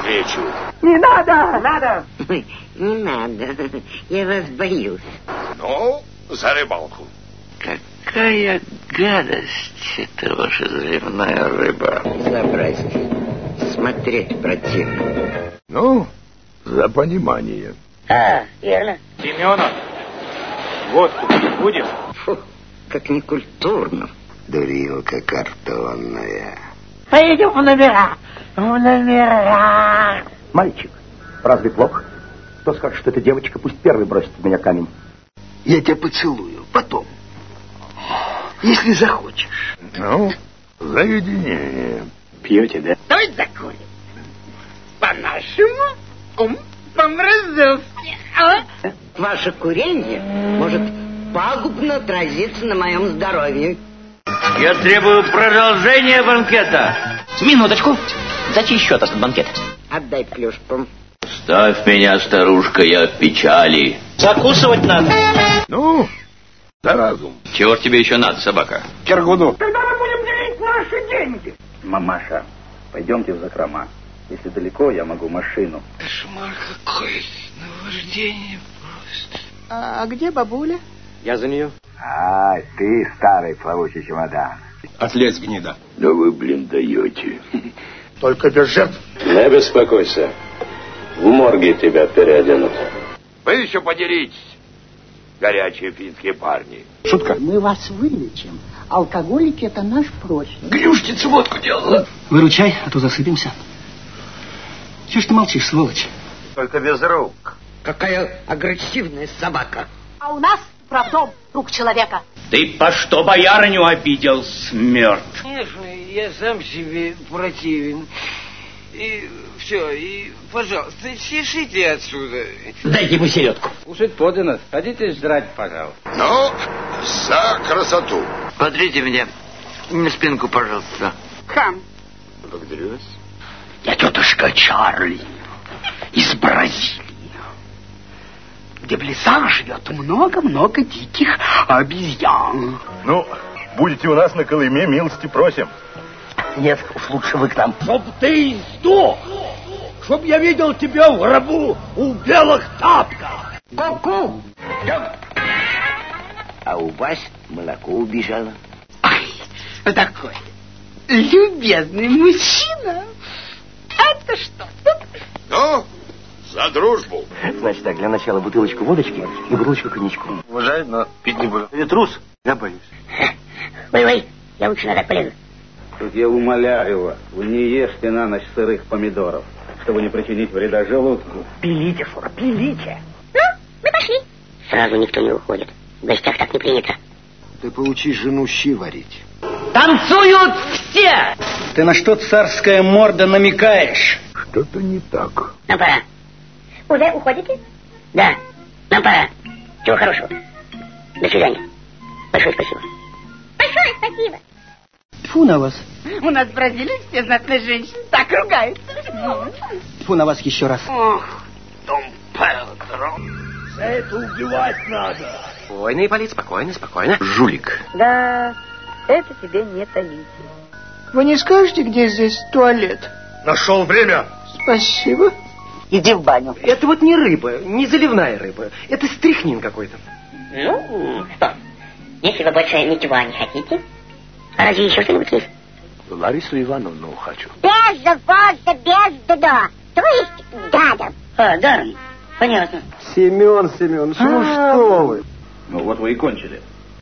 свечу. Не надо! Надо! Ой, не надо. Я вас боюсь. Ну, за рыбалку. Какая гадость это ваша заливная рыба. Забросьте. Смотреть противно. Ну, за понимание. Верно. Семенов, водку будешь? Фу, как некультурно. Дурилка картонная. Поедем в номера. В номера. Мальчик, разве плохо? Кто скажет, что эта девочка, пусть первый бросит в меня камень. Я тебя поцелую, потом. Если захочешь. Ну, заведение. Пьете, да? Давайте закурим. По-нашему, по-мразовски. Ваше курение может пагубно отразиться на моем здоровье. Я требую продолжения банкета. Минуточку. За чей счет этот банкет? Отдай клюшку. Ставь меня, старушка, я в печали. Закусывать надо. Ну, за разум. Чего ж тебе еще надо, собака? Кергуну. Когда мы будем делить наши деньги? Мамаша, пойдемте в закрома. Если далеко, я могу машину. Кошмар какой, наваждение просто. А где бабуля? Я за нее. Ай, ты старый плавучий чемодан. Отлез, гнида. Да вы, блин, даете. Только без жертв. Не беспокойся. В морге тебя переоденут. Вы еще поделитесь, горячие финские парни. Шутка. Мы вас вылечим. Алкоголики — это наш профиль. Глюшница водку делала. Выручай, а то засыпемся. Чего ж ты молчишь, сволочь? Только без рук. Какая агрессивная собака. А у нас правдом рук человека. Ты по что боярыню обидел, смерть? Конечно, я сам себе противен. И все, и, пожалуйста, чешите отсюда. Дайте ему селедку. Кушать подано. Хотите жрать, пожалуйста. Ну, за красоту. Смотрите меня на спинку, пожалуйста. Хам. Благодарю вас. Я тетушка Чарли из Бразилии, где в лесах живет много-много диких обезьян. Ну, будете у нас на Колыме, милости просим. Нет, уж лучше вы к нам. Чтоб ты сдох! Чтоб я видел тебя в гробу у белых тапках! Ку-ку! А у вас молоко убежало. Ай, такой любезный мужчина. Это что? Ну, за дружбу. Значит так, для начала бутылочку водочки и бутылочку коньячку. Уважаю, но пить не буду. Ты трус? Я боюсь. Ой-ой, я лучше назад полезу. Тут я умоляю вас, вы не ешьте на ночь сырых помидоров, чтобы не причинить вреда желудку. Пилите, Фура, пилите. Ну, мы пошли. Сразу никто не уходит. В гостях так не принято. Ты поучись жену щи варить. Танцуют все! Ты на что, царская морда, намекаешь? Что-то не так. Нам пора. Уже уходите? Да, нам пора. Всего хорошего. До свидания. Большое спасибо. Большое спасибо. Тьфу на вас. У нас в Бразилии все знатные женщины так ругаются. Тьфу на вас еще раз. Ох, Дом Петро. За это убивать надо. Спокойно, Ипполит, спокойно, спокойно. Жулик. Да, это тебе не таите. Вы не скажете, где здесь туалет? Нашел время. Спасибо. Иди в баню. Это вот не рыба, не заливная рыба. Это стряхнин какой-то. Ну, что, если вы больше ничего не хотите, а разве еще что-нибудь есть? Ларису Ивановну хочу. Без завода, без дуда. То есть гадом. А, да, понятно. Семен Семенович, ну что вы? Ну вот вы и кончили.